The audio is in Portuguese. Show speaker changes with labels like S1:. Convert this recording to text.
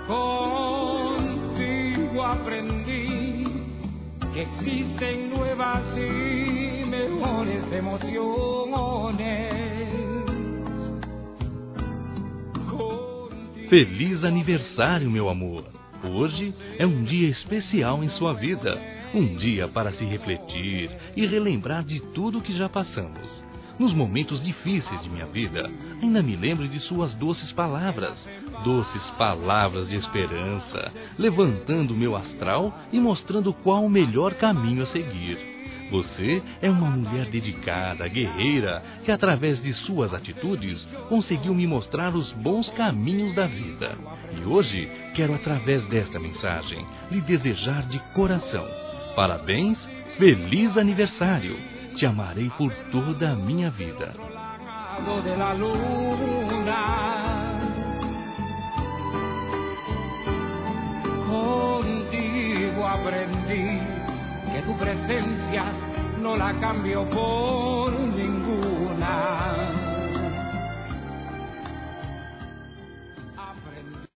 S1: Contigo aprendí que existen nuevas y mejores emociones.
S2: Feliz aniversário, meu amor! Hoje é um dia especial em sua vida. Um dia para se refletir e relembrar de tudo que já passamos. Nos momentos difíceis de minha vida, ainda me lembro de suas doces palavras de esperança, levantando o meu astral e mostrando qual o melhor caminho a seguir. Você é uma mulher dedicada, guerreira, que através de suas atitudes conseguiu me mostrar os bons caminhos da vida. E hoje quero, através desta mensagem, lhe desejar de coração: parabéns, feliz aniversário! Te amarei por toda a minha vida.
S1: Contigo aprendí que tu presencia no la cambio por ninguna.